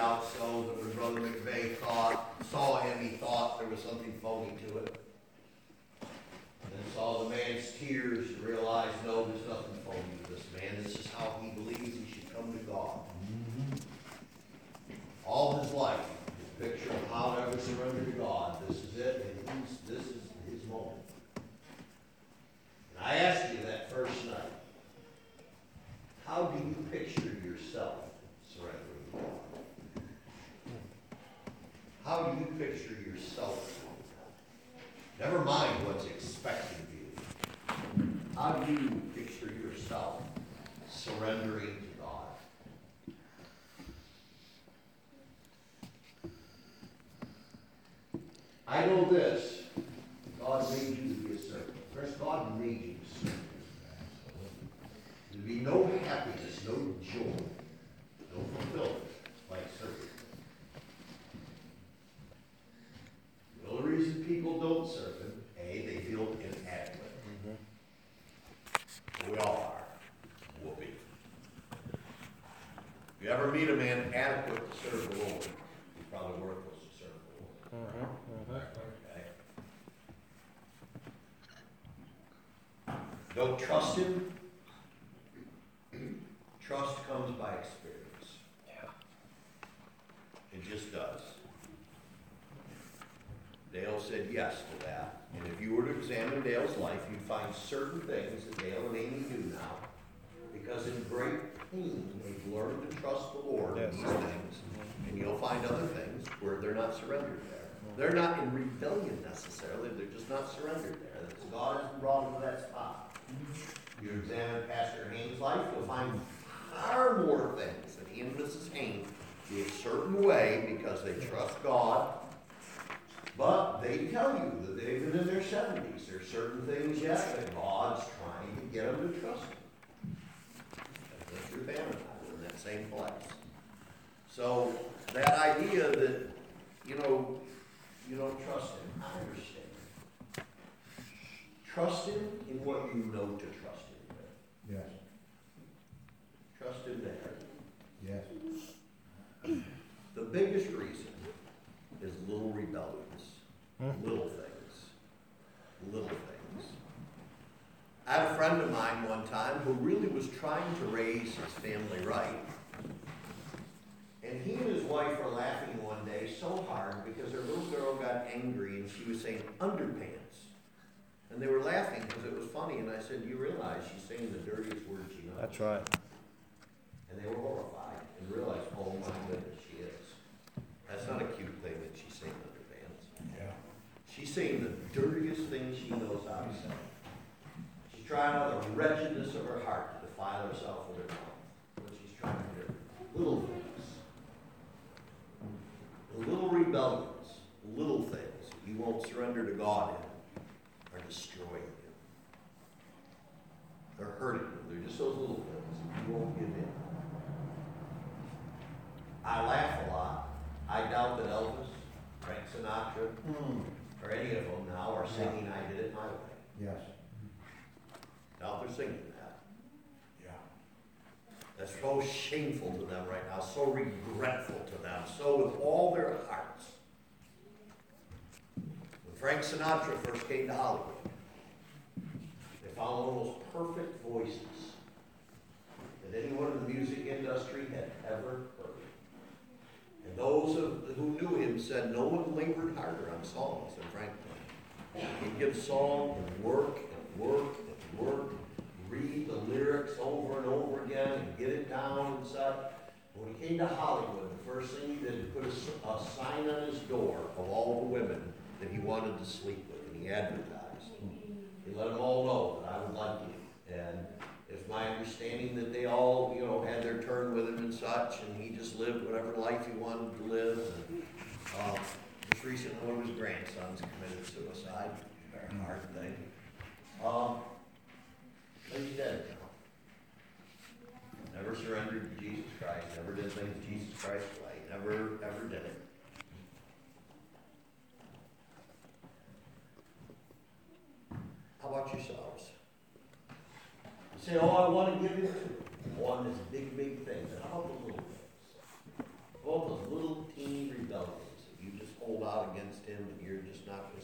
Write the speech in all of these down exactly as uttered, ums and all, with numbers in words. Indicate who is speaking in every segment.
Speaker 1: out so that when Brother McVeigh thought, saw him, he thought there was something phony to it. And then saw the man's tears and realized, no, there's nothing phony to this man. This is how he believes he should come to God. Mm-hmm. All his life, his picture of how to ever surrender to God. This is it, and he's, this is his moment. And I asked you that first night, how do you picture yourself surrendering to God? How do you picture yourself? Never mind what's expected of you. How do you picture yourself surrendering to God? I know this. God made you to be a servant. First, God made you a servant. There'd be no happiness, no joy, no fulfillment like serving. The only reason people don't serve him, A, they feel inadequate. Mm-hmm. We all are. Whoopee. If you ever meet a man adequate to serve the Lord, he's probably worthless to serve the Lord. Mm-hmm. Mm-hmm. Okay. Don't trust him. Trust comes by experience. Yeah. It just does. Dale said yes to that. And if you were to examine Dale's life, you'd find certain things that Dale and Amy do now. Because in great pain, they've learned to trust the Lord yes. in these things. And you'll find other things where they're not surrendered there. They're not in rebellion necessarily. They're just not surrendered there. That's God has brought them to that spot. You examine Pastor Haynes' life, you'll find far more things than he and Missus Haynes do a certain way because they trust God. But they tell you that they've been in their seventies. There's certain things yet that God's trying to get them to trust him. And Mister Bannon are in that same place. So that idea that, you know, you don't trust him, I understand. Trust him in what you know to trust him with.
Speaker 2: Yes.
Speaker 1: Trust him there.
Speaker 2: Yes.
Speaker 1: The biggest reason is little rebellions. Little things. Little things. I had a friend of mine one time who really was trying to raise his family right. And he and his wife were laughing one day so hard because their little girl got angry and she was saying underpants. And they were laughing because it was funny. And I said, you realize she's saying the dirtiest word she knows.
Speaker 3: That's right.
Speaker 1: And they were horrified and realized, oh my goodness, she is. That's not a cute thing that she's saying underpants.
Speaker 2: Yeah.
Speaker 1: She's saying the dirtiest thing she knows how to say. She's trying out the wretchedness of her heart to defile herself with her mouth. What she's trying to do. Little things. The little rebellions, little things you won't surrender to God in are destroying you. They're hurting you. They're just those little things. You won't give in. I laugh a lot. I doubt that Elvis, Frank Sinatra, mm. or any of them now are singing I Did It My Way.
Speaker 2: Yes.
Speaker 1: Doubt they're singing that.
Speaker 2: Yeah.
Speaker 1: That's so shameful to them right now, so regretful to them, so with all their hearts. When Frank Sinatra first came to Hollywood, they found one of the most perfect voices that anyone in the music industry had ever heard. And those of, who knew him said no one labored harder on songs than Frank did. He'd give song and work and work and work, read the lyrics over and over again and get it down and such. When he came to Hollywood, the first thing he did was put a, a sign on his door of all the women that he wanted to sleep with, and he advertised. He let them all know that I would like you. And it's my understanding that they all, you know, had their turn with him and such, and he just lived whatever life he wanted to live. And, uh, just recently, one of his grandsons committed suicide. Very hard thing. Um, but he's dead now. Never surrendered to Jesus Christ. Never did things Jesus Christ's way. Never, ever did it. How about yourselves? You say, oh, I want to give it to one of these big, big things. And how about the little things? All those little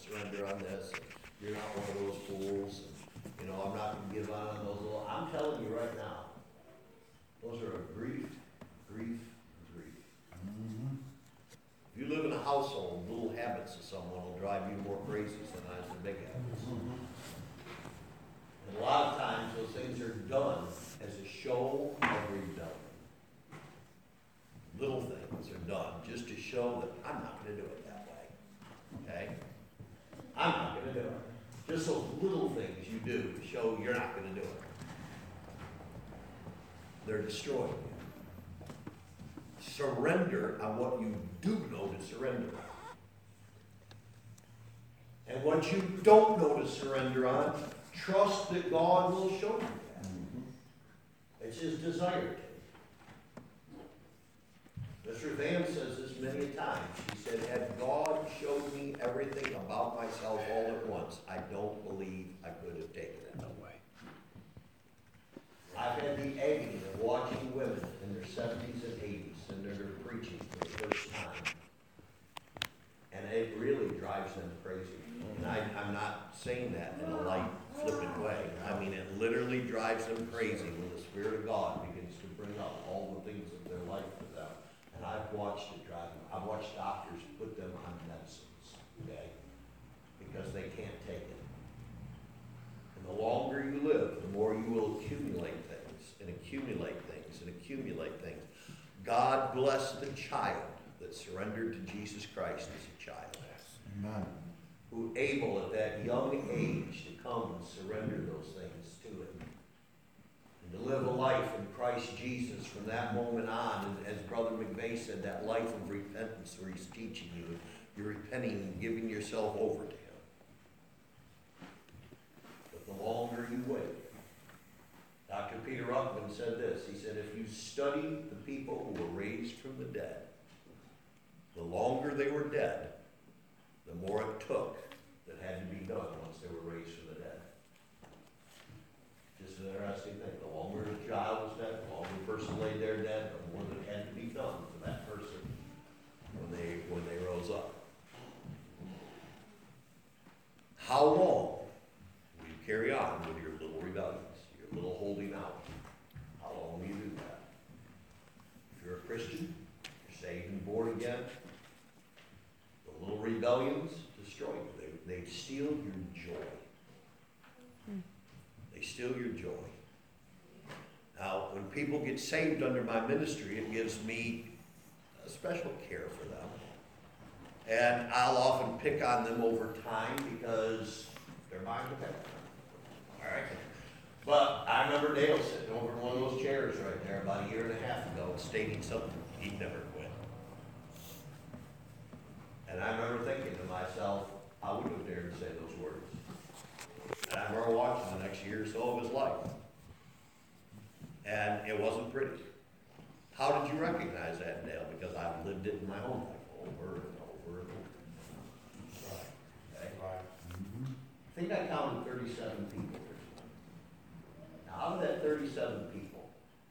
Speaker 1: surrender on this, and you're not one of those fools, and, you know, I'm not gonna give on on those little, I'm telling you right now, those are a grief, grief, grief.
Speaker 2: Mhm.
Speaker 1: If you live in a household, little habits of someone will drive you more crazy sometimes than big habits. And a lot of times, those things are done as a show of rebellion. Little things are done just to show that I'm not gonna do it that way, okay? I'm not gonna do it. Just those little things you do to show you're not gonna do it. They're destroying you. Surrender on what you do know to surrender on. And what you don't know to surrender on, trust that God will show you that. It's His desire to. Mister Van says this many a times. She said, had God showed me everything about myself all at once, I don't believe I could have taken it.
Speaker 2: No way.
Speaker 1: I've had the agony of watching women in their seventies and eighties and they're preaching for the first time. And it really drives them crazy. And I, I'm not saying that in a light, flippant way. I mean, it literally drives them crazy when the Spirit of God begins to bring up all the things of their life to them. And I've watched it drive them. I've watched doctors put them on medicines, okay? Because they can't take it. And the longer you live, the more you will accumulate things, and accumulate things, and accumulate things. God bless the child that surrendered to Jesus Christ as a child.
Speaker 2: Amen.
Speaker 1: Who able at that young age to come and surrender those things to Him. And to live a life in Christ Jesus from that moment on, and as Brother McVeigh said, that life of repentance where he's teaching you, you're repenting and giving yourself over to Him. But the longer you wait, Doctor Peter Ruckman said this, he said, if you study the people who were raised from the dead, the longer they were dead, the more it took that had to be done once they were raised from the dead. Just an interesting thing. The longer the child was dead, the longer the person lay there dead, the more that had to be done for that person when they when they rose up. How long will you carry on with your little rebellions, your little holding out? How long will you do that? If you're a Christian, you're saved and born again, the little rebellions destroy you. They, they steal your joy. They steal your joy. Now, when people get saved under my ministry, it gives me a special care for them. And I'll often pick on them over time because they're mine to pick on. All right? But I remember Dale sitting over in one of those chairs right there about a year and a half ago stating something he'd never quit. And I remember thinking to myself, I wouldn't have dared to say those words. And I remember watching the next year or so of his life. And it wasn't pretty. How did you recognize that, Dale? Because I've lived it in my own life over and over and over. Right. Okay.
Speaker 2: Right. Mm-hmm.
Speaker 1: I think I counted thirty-seven people this month. Now, out of that thirty-seven people,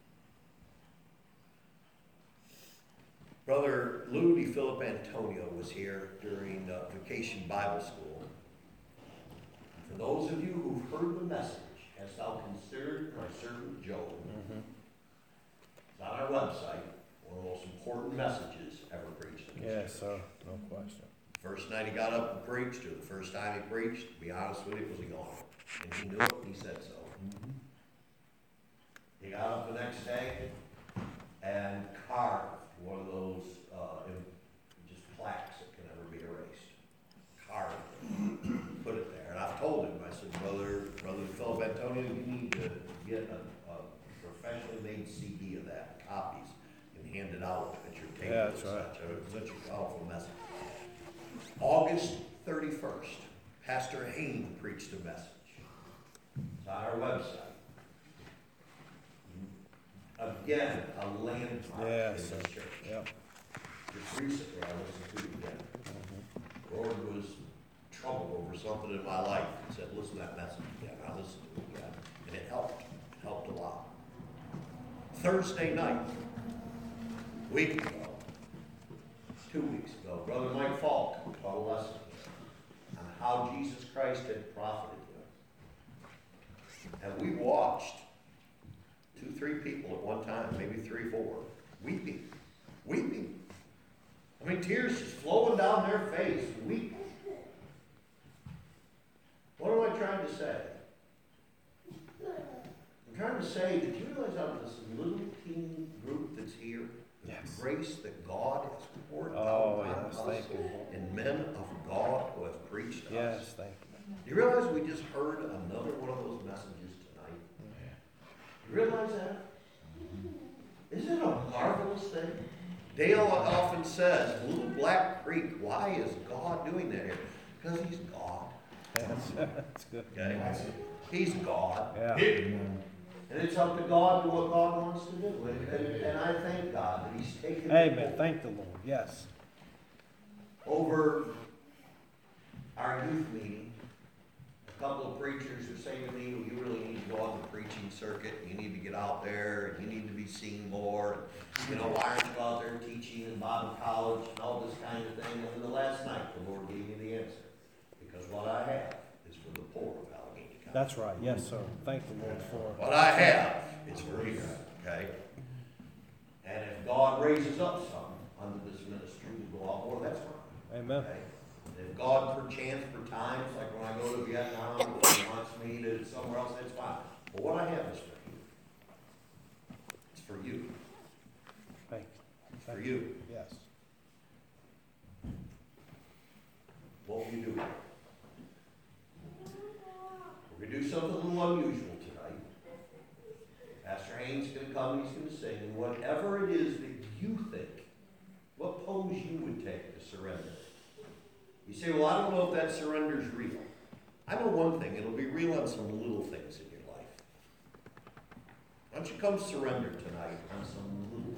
Speaker 1: Brother Lou DeFilip Antonio was here during uh, Vacation Bible School. And for those of you who've heard the message, hast thou considered my servant Job?
Speaker 2: Mm-hmm.
Speaker 1: It's on our website, one of the most important messages ever preached in this
Speaker 2: Yes,
Speaker 1: church.
Speaker 2: sir. No question.
Speaker 1: First night he got up and preached, or the first time he preached, to be honest with you, was he gone. And he knew it, and he said so.
Speaker 2: Mm-hmm.
Speaker 1: He got up the next day and carved one of those uh, in, just plaques that can never be erased. Carved it, put it there. And I've told him, I said, Brother, Brother Philip Antonio, you need to get a, a professionally made C D of that, copies, and hand it out at your table.
Speaker 2: Yeah, that's
Speaker 1: and
Speaker 2: right.
Speaker 1: such. It was such a powerful message. August thirty-first, Pastor Hain preached a message. It's on our website. Again, a landmark
Speaker 2: Yes,
Speaker 1: in this
Speaker 2: sir.
Speaker 1: church.
Speaker 2: Yep.
Speaker 1: Just recently, I listened to it again.
Speaker 2: Mm-hmm.
Speaker 1: The Lord was troubled over something in my life and said, listen to that message again. I listened to it again. And it helped. It helped a lot. Thursday night, a week ago, two weeks ago, Brother Mike Falk taught a lesson on how Jesus Christ had profited him. And we watched two, three people at one time, maybe three, four, weeping, weeping. I mean, tears just flowing down their face, weeping. What am I trying to say? I'm trying to say, did you realize out of this little teeny group that's here, the
Speaker 2: Yes.
Speaker 1: grace that God has poured
Speaker 2: Oh,
Speaker 1: out on
Speaker 2: yes,
Speaker 1: us,
Speaker 2: thank you.
Speaker 1: and men of God who have preached to
Speaker 2: Yes,
Speaker 1: us?
Speaker 2: thank
Speaker 1: Do you realize we just heard another one of those messages tonight?
Speaker 2: you.
Speaker 1: You realize that? Isn't it a marvelous thing? Dale often says, Little Black Creek, why is God doing that here? Because he's God.
Speaker 2: Yes, that's good.
Speaker 1: Okay? He's God.
Speaker 2: Yeah.
Speaker 1: And it's up to God to what God wants to do. And, and, and I thank God that he's taken
Speaker 2: Amen. Thank the Lord. Yes.
Speaker 1: over our youth meeting. A couple of preachers are saying to me, well, you really need to go on the preaching circuit. You need to get out there, and you need to be seen more. You know, why aren't you out there teaching in Bible college and all this kind of thing? And then the last night, the Lord gave me the answer. Because what I have is for the poor of Allegheny County.
Speaker 2: That's right. Yes, sir. Thank the Lord for
Speaker 1: What I have is for you, okay? And if God raises up some under this ministry to go out more, that's fine.
Speaker 2: Amen.
Speaker 1: Okay? If God perchance for times, like when I go to Vietnam, or He wants me to somewhere else, that's fine. But what I have is for you. It's for you.
Speaker 2: Thank
Speaker 1: It's
Speaker 2: you.
Speaker 1: for you.
Speaker 2: Yes.
Speaker 1: What will you do? We're going to do something a little unusual tonight. Pastor Haynes is going to come and he's going to sing. And whatever it is that you think, what pose you would take to surrender. You say, well, I don't know if that surrender is real. I know one thing. It'll be real on some little things in your life. Why don't you come surrender tonight on some little